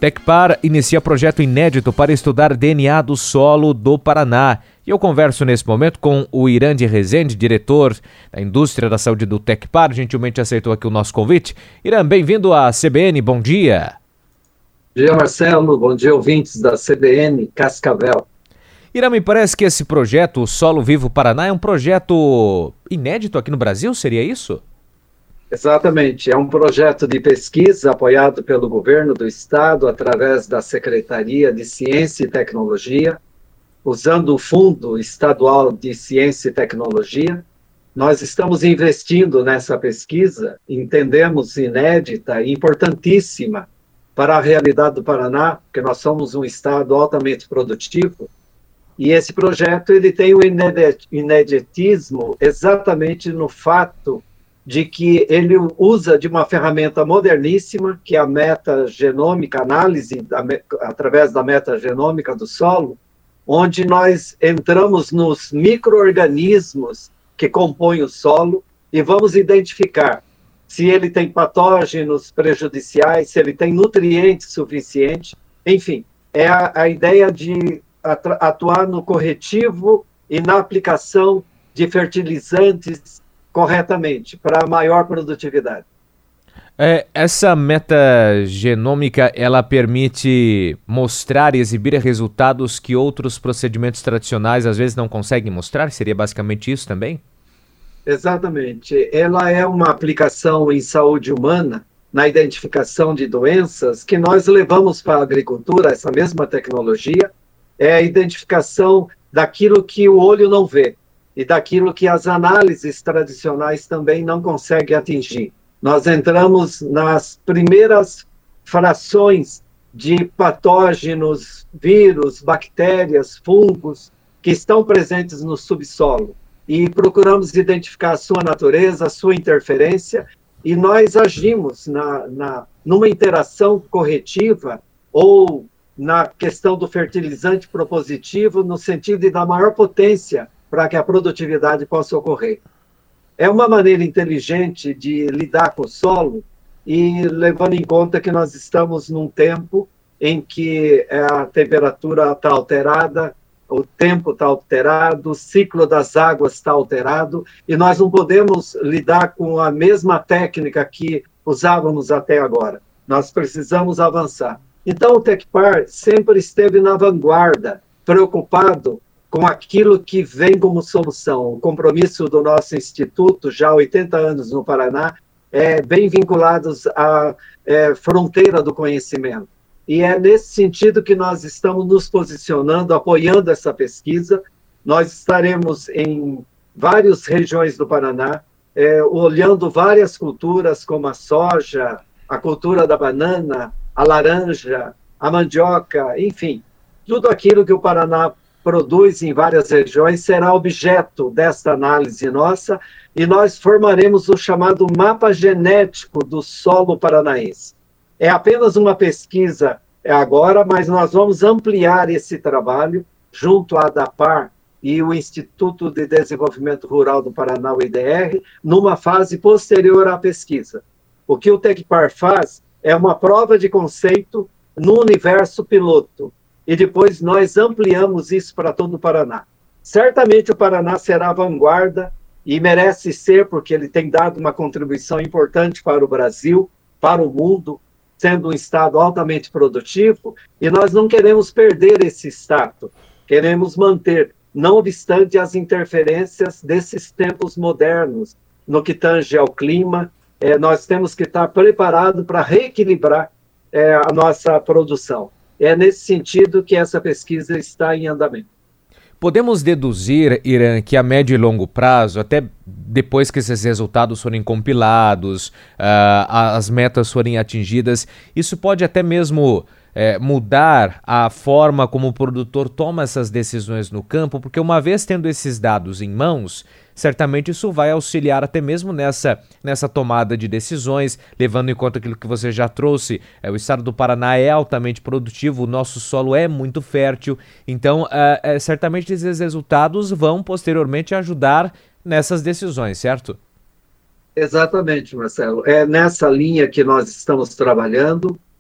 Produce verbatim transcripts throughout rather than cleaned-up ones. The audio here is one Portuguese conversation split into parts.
Tecpar inicia projeto inédito para estudar D N A do solo do Paraná. E eu converso nesse momento com o Irandi Rezende, diretor da indústria da saúde do Tecpar, gentilmente aceitou aqui o nosso convite. Irã, bem-vindo à C B N, bom dia. Bom dia, Marcelo, bom dia, ouvintes da C B N Cascavel. Irã, me parece que esse projeto, o Solo Vivo Paraná, é um projeto inédito aqui no Brasil, seria isso? Exatamente, é um projeto de pesquisa apoiado pelo governo do estado através da Secretaria de Ciência e Tecnologia, usando o Fundo Estadual de Ciência e Tecnologia. Nós estamos investindo nessa pesquisa, entendemos inédita e importantíssima para a realidade do Paraná, porque nós somos um estado altamente produtivo, e esse projeto ele tem o ineditismo exatamente no fato de que ele usa de uma ferramenta moderníssima, que é a metagenômica, análise da, através da metagenômica do solo, onde nós entramos nos micro-organismos que compõem o solo e vamos identificar se ele tem patógenos prejudiciais, se ele tem nutrientes suficientes, enfim, é a, a ideia de atuar no corretivo e na aplicação de fertilizantes corretamente, para maior produtividade. É, essa metagenômica, ela permite mostrar e exibir resultados que outros procedimentos tradicionais às vezes não conseguem mostrar? Seria basicamente isso também? Exatamente. Ela é uma aplicação em saúde humana, na identificação de doenças, que nós levamos para a agricultura, essa mesma tecnologia, é a identificação daquilo que o olho não vê e daquilo que as análises tradicionais também não conseguem atingir. Nós entramos nas primeiras frações de patógenos, vírus, bactérias, fungos que estão presentes no subsolo e procuramos identificar a sua natureza, a sua interferência, e nós agimos na, na, numa interação corretiva ou na questão do fertilizante propositivo no sentido de dar maior potência para que a produtividade possa ocorrer. É uma maneira inteligente de lidar com o solo e levando em conta que nós estamos num tempo em que a temperatura está alterada, o tempo está alterado, o ciclo das águas está alterado e nós não podemos lidar com a mesma técnica que usávamos até agora. Nós precisamos avançar. Então o Tecpar sempre esteve na vanguarda, preocupado com aquilo que vem como solução. O compromisso do nosso instituto, já há oitenta anos no Paraná, é bem vinculados à é, fronteira do conhecimento. E é nesse sentido que nós estamos nos posicionando, apoiando essa pesquisa. Nós estaremos em várias regiões do Paraná, é, olhando várias culturas, como a soja, a cultura da banana, a laranja, a mandioca, enfim, tudo aquilo que o Paraná produz em várias regiões será objeto desta análise nossa e nós formaremos o chamado mapa genético do solo paranaense. É apenas uma pesquisa agora, mas nós vamos ampliar esse trabalho junto à ADAPAR e o Instituto de Desenvolvimento Rural do Paraná, o I D R, numa fase posterior à pesquisa. O que o Tecpar faz é uma prova de conceito no universo piloto, e depois nós ampliamos isso para todo o Paraná. Certamente o Paraná será a vanguarda e merece ser, porque ele tem dado uma contribuição importante para o Brasil, para o mundo, sendo um estado altamente produtivo, e nós não queremos perder esse status, queremos manter, não obstante as interferências desses tempos modernos, no que tange ao clima, eh, nós temos que estar preparados para reequilibrar eh, a nossa produção. É nesse sentido que essa pesquisa está em andamento. Podemos deduzir, Irã, que a médio e longo prazo, até depois que esses resultados forem compilados, uh, as metas forem atingidas, isso pode até mesmo é, mudar a forma como o produtor toma essas decisões no campo, porque uma vez tendo esses dados em mãos, certamente isso vai auxiliar até mesmo nessa, nessa tomada de decisões, levando em conta aquilo que você já trouxe. É, o estado do Paraná é altamente produtivo, o nosso solo é muito fértil, então é, é, certamente esses resultados vão posteriormente ajudar nessas decisões, certo? Exatamente, Marcelo. É nessa linha que nós estamos trabalhando.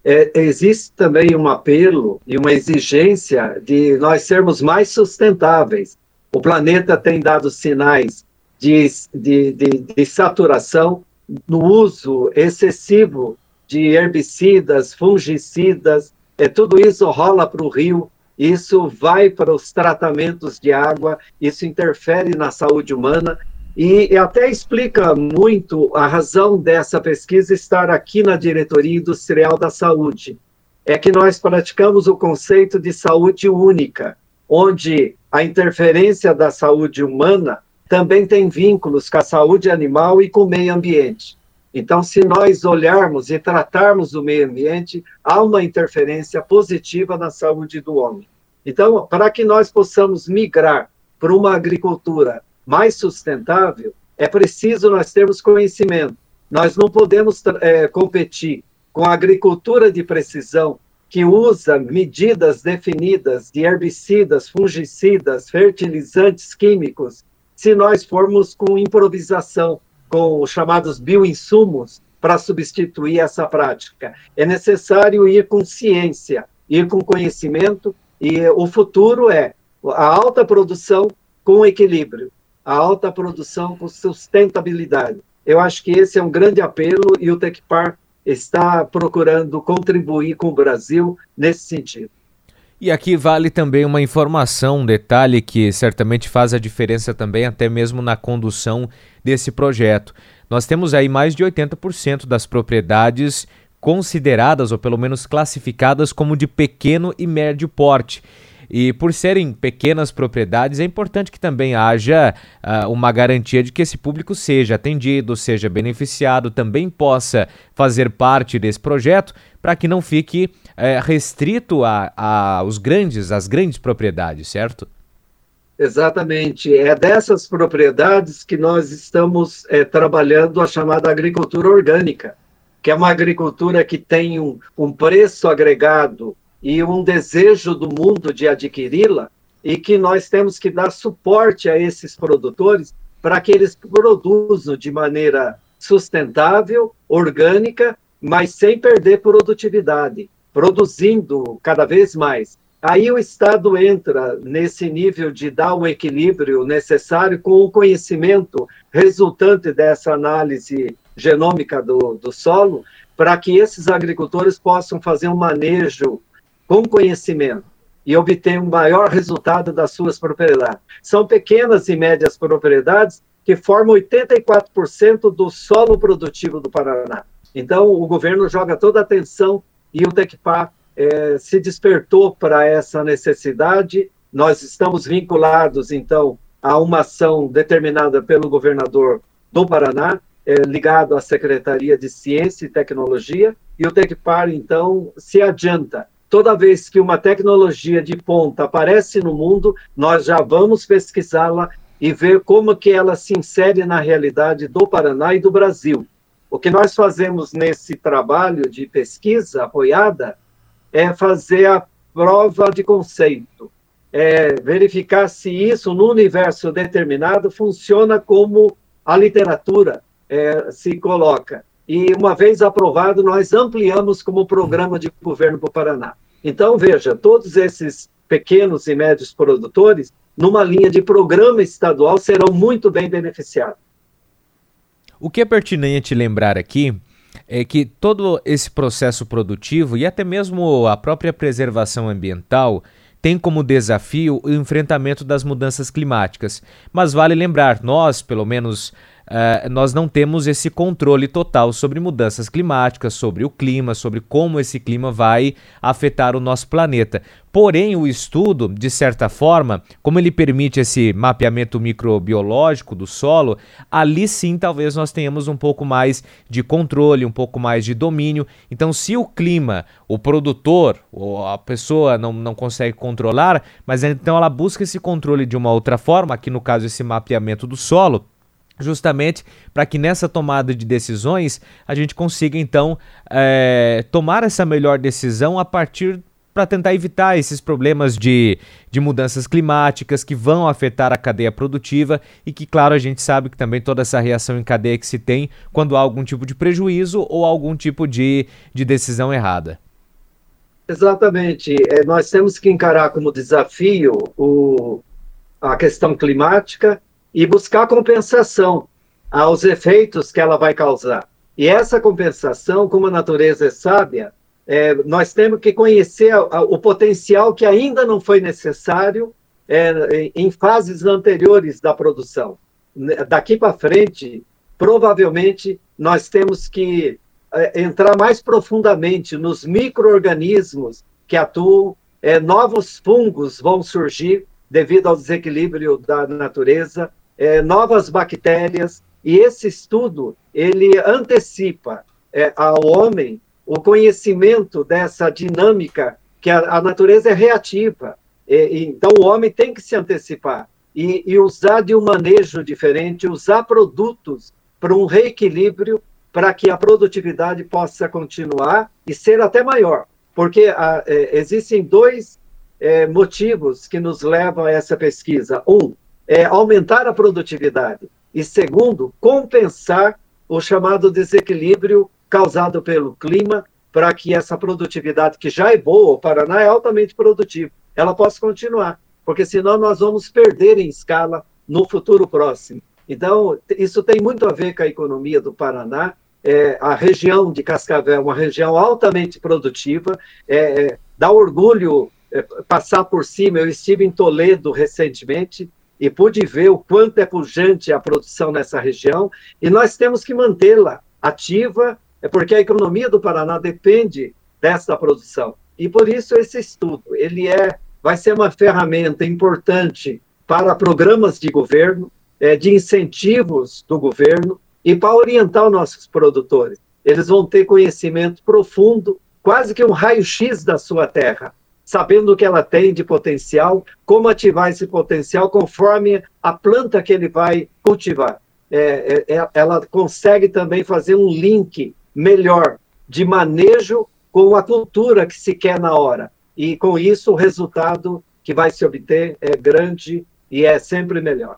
é, existe também um apelo e uma exigência de nós sermos mais sustentáveis. O planeta tem dado sinais de, de, de, de saturação no uso excessivo de herbicidas, fungicidas, é, tudo isso rola para o rio, isso vai para os tratamentos de água, isso interfere na saúde humana e, e até explica muito a razão dessa pesquisa estar aqui na Diretoria Industrial da Saúde. É que nós praticamos o conceito de saúde única, onde a interferência da saúde humana também tem vínculos com a saúde animal e com o meio ambiente. Então, se nós olharmos e tratarmos o meio ambiente, há uma interferência positiva na saúde do homem. Então, para que nós possamos migrar para uma agricultura mais sustentável, é preciso nós termos conhecimento. Nós não podemos é, competir com a agricultura de precisão, que usa medidas definidas de herbicidas, fungicidas, fertilizantes químicos, se nós formos com improvisação, com os chamados bioinsumos, para substituir essa prática. É necessário ir com ciência, ir com conhecimento, e o futuro é a alta produção com equilíbrio, a alta produção com sustentabilidade. Eu acho que esse é um grande apelo e o Tecpar está procurando contribuir com o Brasil nesse sentido. E aqui vale também uma informação, um detalhe que certamente faz a diferença também até mesmo na condução desse projeto. Nós temos aí mais de oitenta por cento das propriedades consideradas ou pelo menos classificadas como de pequeno e médio porte. E por serem pequenas propriedades, é importante que também haja uh, uma garantia de que esse público seja atendido, seja beneficiado, também possa fazer parte desse projeto, para que não fique uh, restrito a, a, aos grandes, às grandes propriedades, certo? Exatamente. É dessas propriedades que nós estamos é, trabalhando a chamada agricultura orgânica, que é uma agricultura que tem um, um preço agregado e um desejo do mundo de adquiri-la, e que nós temos que dar suporte a esses produtores para que eles produzam de maneira sustentável, orgânica, mas sem perder produtividade, produzindo cada vez mais. Aí o Estado entra nesse nível de dar o equilíbrio necessário com o conhecimento resultante dessa análise genômica do, do solo, para que esses agricultores possam fazer um manejo com conhecimento e obter um maior resultado das suas propriedades. São pequenas e médias propriedades que formam oitenta e quatro por cento do solo produtivo do Paraná. Então, o governo joga toda a atenção e o Tecpar eh, se despertou para essa necessidade. Nós estamos vinculados, então, a uma ação determinada pelo governador do Paraná, eh, ligado à Secretaria de Ciência e Tecnologia, e o Tecpar, então, se adianta. Toda vez que uma tecnologia de ponta aparece no mundo, nós já vamos pesquisá-la e ver como que ela se insere na realidade do Paraná e do Brasil. O que nós fazemos nesse trabalho de pesquisa apoiada é fazer a prova de conceito, é verificar se isso, no universo determinado, funciona como a literatura é, se coloca. E, uma vez aprovado, nós ampliamos como programa de governo para o Paraná. Então, veja, todos esses pequenos e médios produtores, numa linha de programa estadual, serão muito bem beneficiados. O que é pertinente lembrar aqui é que todo esse processo produtivo e até mesmo a própria preservação ambiental tem como desafio o enfrentamento das mudanças climáticas. Mas vale lembrar, nós, pelo menos, Uh, nós não temos esse controle total sobre mudanças climáticas, sobre o clima, sobre como esse clima vai afetar o nosso planeta. Porém, o estudo, de certa forma, como ele permite esse mapeamento microbiológico do solo, ali sim talvez nós tenhamos um pouco mais de controle, um pouco mais de domínio. Então, se o clima, o produtor, ou a pessoa não, não consegue controlar, mas então ela busca esse controle de uma outra forma, aqui no caso esse mapeamento do solo, justamente para que nessa tomada de decisões a gente consiga então é, tomar essa melhor decisão a partir para tentar evitar esses problemas de, de mudanças climáticas que vão afetar a cadeia produtiva e que, claro, a gente sabe que também toda essa reação em cadeia que se tem quando há algum tipo de prejuízo ou algum tipo de, de decisão errada. Exatamente. É, nós temos que encarar como desafio o, a questão climática e buscar compensação aos efeitos que ela vai causar. E essa compensação, como a natureza é sábia, é, nós temos que conhecer a, a, o potencial que ainda não foi necessário é, em fases anteriores da produção. Daqui para frente, provavelmente, nós temos que é, entrar mais profundamente nos micro-organismos que atuam, é, novos fungos vão surgir devido ao desequilíbrio da natureza, é, novas bactérias, e esse estudo, ele antecipa é, ao homem o conhecimento dessa dinâmica, que a, a natureza é reativa, e, então o homem tem que se antecipar e, e usar de um manejo diferente, usar produtos para um reequilíbrio, para que a produtividade possa continuar e ser até maior, porque a, é, existem dois é, motivos que nos levam a essa pesquisa. Um, é aumentar a produtividade, e segundo, compensar o chamado desequilíbrio causado pelo clima, para que essa produtividade, que já é boa, o Paraná é altamente produtivo, ela possa continuar, porque senão nós vamos perder em escala no futuro próximo. Então, isso tem muito a ver com a economia do Paraná. É, a região de Cascavel é uma região altamente produtiva, é, é, dá orgulho é, passar por cima. Eu estive em Toledo recentemente, e pude ver o quanto é pujante a produção nessa região, e nós temos que mantê-la ativa, é porque a economia do Paraná depende dessa produção. E por isso esse estudo, ele é, vai ser uma ferramenta importante para programas de governo, é, de incentivos do governo, e para orientar os nossos produtores. Eles vão ter conhecimento profundo, quase que um raio-x da sua terra, sabendo o que ela tem de potencial, como ativar esse potencial conforme a planta que ele vai cultivar. É, é, ela consegue também fazer um link melhor de manejo com a cultura que se quer na hora. E com isso o resultado que vai se obter é grande e é sempre melhor.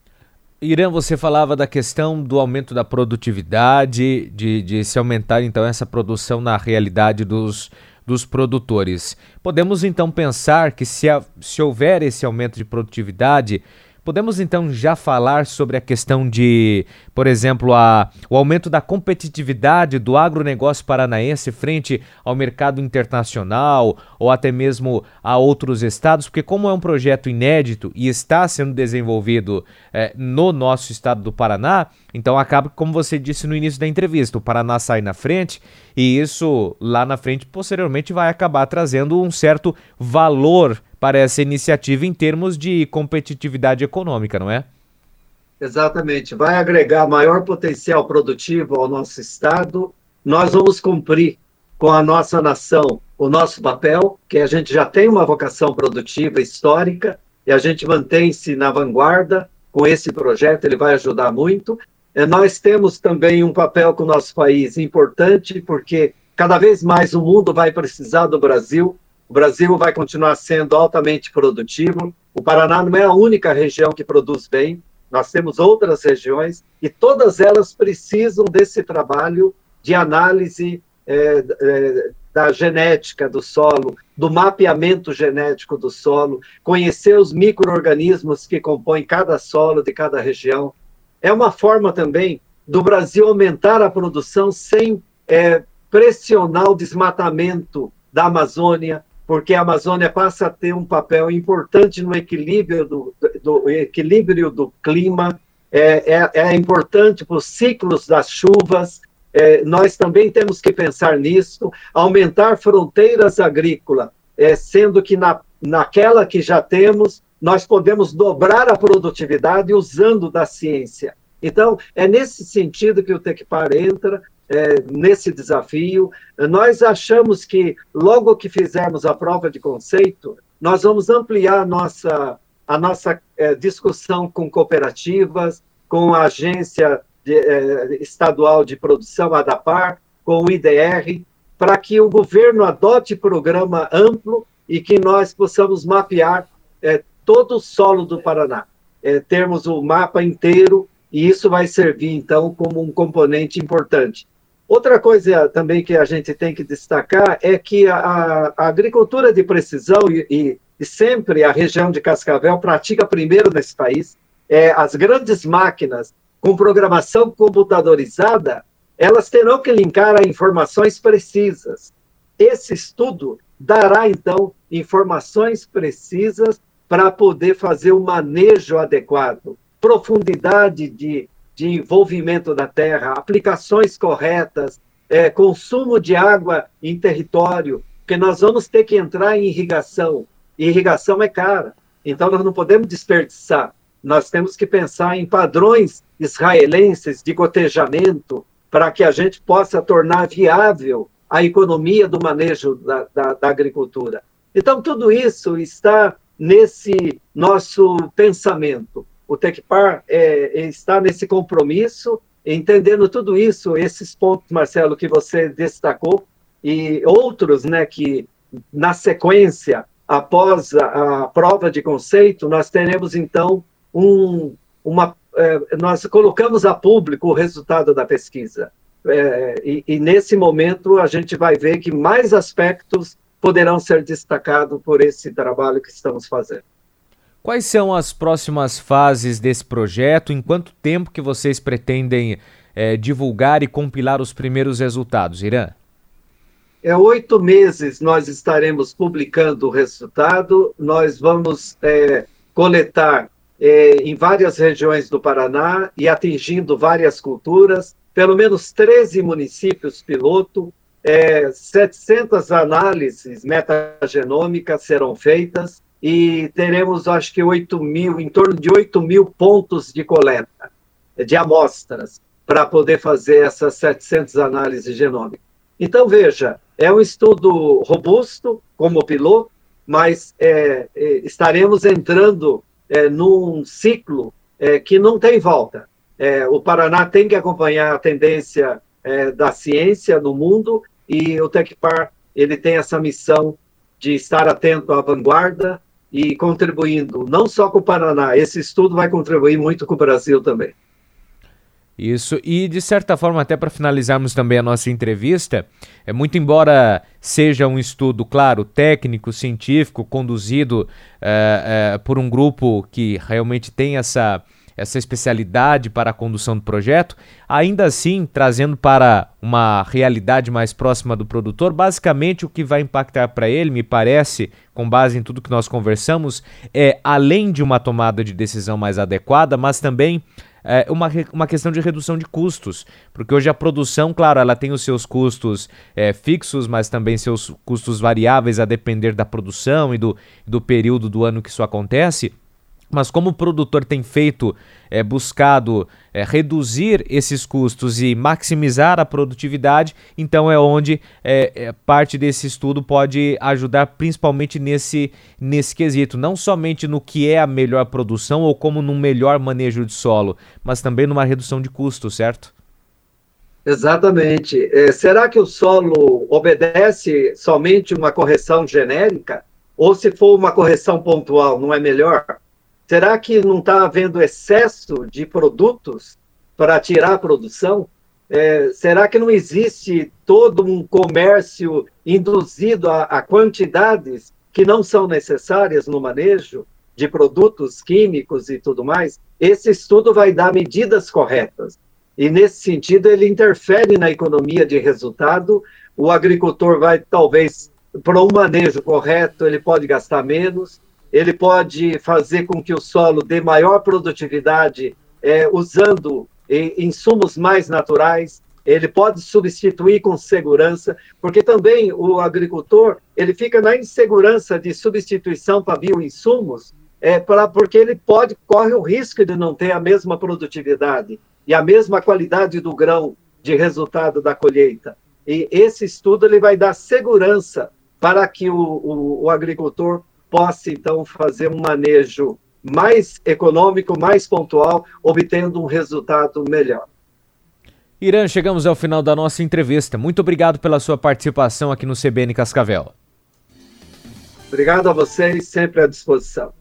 Irã, você falava da questão do aumento da produtividade, de, de se aumentar então essa produção na realidade dos dos produtores. Podemos então pensar que se, a, se houver esse aumento de produtividade, podemos então já falar sobre a questão de, por exemplo, a, o aumento da competitividade do agronegócio paranaense frente ao mercado internacional ou até mesmo a outros estados, porque como é um projeto inédito e está sendo desenvolvido eh, no nosso estado do Paraná, então acaba, como você disse no início da entrevista, o Paraná sai na frente e isso lá na frente posteriormente vai acabar trazendo um certo valor para essa iniciativa em termos de competitividade econômica, não é? Exatamente. Vai agregar maior potencial produtivo ao nosso estado. Nós vamos cumprir com a nossa nação o nosso papel, que a gente já tem uma vocação produtiva histórica e a gente mantém-se na vanguarda com esse projeto, ele vai ajudar muito. Nós temos também um papel com o nosso país importante, porque cada vez mais o mundo vai precisar do Brasil. O Brasil vai continuar sendo altamente produtivo. O Paraná não é a única região que produz bem. Nós temos outras regiões e todas elas precisam desse trabalho de análise é, é, da genética do solo, do mapeamento genético do solo, conhecer os micro-organismos que compõem cada solo de cada região. É uma forma também do Brasil aumentar a produção sem é, pressionar o desmatamento da Amazônia, porque a Amazônia passa a ter um papel importante no equilíbrio do, do, equilíbrio do clima, é, é, é importante para os ciclos das chuvas. É, nós também temos que pensar nisso, aumentar fronteiras agrícolas, é, sendo que na, naquela que já temos, nós podemos dobrar a produtividade usando da ciência. Então, é nesse sentido que o Tecpar entra, É, nesse desafio. Nós achamos que logo que fizermos a prova de conceito, nós vamos ampliar a nossa, a nossa é, discussão com cooperativas, com a Agência de, é, Estadual de Produção, a ADAPAR, com o I D R, para que o governo adote programa amplo e que nós possamos mapear é, todo o solo do Paraná, é, termos o mapa inteiro, e isso vai servir, então, como um componente importante. Outra coisa também que a gente tem que destacar é que a, a agricultura de precisão, e, e, e sempre a região de Cascavel pratica primeiro nesse país, é, as grandes máquinas com programação computadorizada, elas terão que linkar a informações precisas. Esse estudo dará, então, informações precisas para poder fazer o manejo adequado, profundidade de de envolvimento da terra, aplicações corretas, é, consumo de água em território, porque nós vamos ter que entrar em irrigação, e irrigação é cara, então nós não podemos desperdiçar, nós temos que pensar em padrões israelenses de gotejamento, para que a gente possa tornar viável a economia do manejo da, da, da agricultura. Então, tudo isso está nesse nosso pensamento. O Tecpar é, está nesse compromisso, entendendo tudo isso, esses pontos, Marcelo, que você destacou, e outros, né, que na sequência, após a, a prova de conceito, nós teremos, então, um, uma, é, nós colocamos a público o resultado da pesquisa. É, e, e, nesse momento, a gente vai ver que mais aspectos poderão ser destacados por esse trabalho que estamos fazendo. Quais são as próximas fases desse projeto? Em quanto tempo que vocês pretendem é, divulgar e compilar os primeiros resultados, Irã? É oito meses nós estaremos publicando o resultado. Nós vamos é, coletar é, em várias regiões do Paraná e atingindo várias culturas, pelo menos treze municípios piloto, é, setecentas análises metagenômicas serão feitas, e teremos, acho que, oito mil, em torno de oito mil pontos de coleta, de amostras, para poder fazer essas setecentas análises genômicas. Então, veja, é um estudo robusto, como piloto, mas é, é, estaremos entrando é, num ciclo é, que não tem volta. É, o Paraná tem que acompanhar a tendência é, da ciência no mundo, e o Tecpar, ele tem essa missão de estar atento à vanguarda, e contribuindo não só com o Paraná, esse estudo vai contribuir muito com o Brasil também. Isso, e de certa forma, até para finalizarmos também a nossa entrevista, é muito embora seja um estudo, claro, técnico, científico, conduzido é, é, por um grupo que realmente tem essa, essa especialidade para a condução do projeto, ainda assim, trazendo para uma realidade mais próxima do produtor, basicamente o que vai impactar para ele, me parece, com base em tudo que nós conversamos, é, além de uma tomada de decisão mais adequada, mas também é, uma, uma questão de redução de custos, porque hoje a produção, claro, ela tem os seus custos é, fixos, mas também seus custos variáveis a depender da produção e do, do período do ano que isso acontece. Mas como o produtor tem feito, é, buscado é, reduzir esses custos e maximizar a produtividade, então é onde é, é, parte desse estudo pode ajudar principalmente nesse, nesse quesito, não somente no que é a melhor produção ou como num melhor manejo de solo, mas também numa redução de custos, certo? Exatamente. É, será que o solo obedece somente uma correção genérica? Ou se for uma correção pontual, não é melhor? Será que não está havendo excesso de produtos para tirar a produção? É, será que não existe todo um comércio induzido a, a quantidades que não são necessárias no manejo de produtos químicos e tudo mais? Esse estudo vai dar medidas corretas. E, nesse sentido, ele interfere na economia de resultado. O agricultor vai, talvez, para um manejo correto, ele pode gastar menos, ele pode fazer com que o solo dê maior produtividade é, usando é, insumos mais naturais, ele pode substituir com segurança, porque também o agricultor ele fica na insegurança de substituição para bioinsumos, é, pra, porque ele pode, corre o risco de não ter a mesma produtividade e a mesma qualidade do grão de resultado da colheita. E esse estudo ele vai dar segurança para que o, o, o agricultor possa, então, fazer um manejo mais econômico, mais pontual, obtendo um resultado melhor. Irã, chegamos ao final da nossa entrevista. Muito obrigado pela sua participação aqui no C B N Cascavel. Obrigado a vocês, sempre à disposição.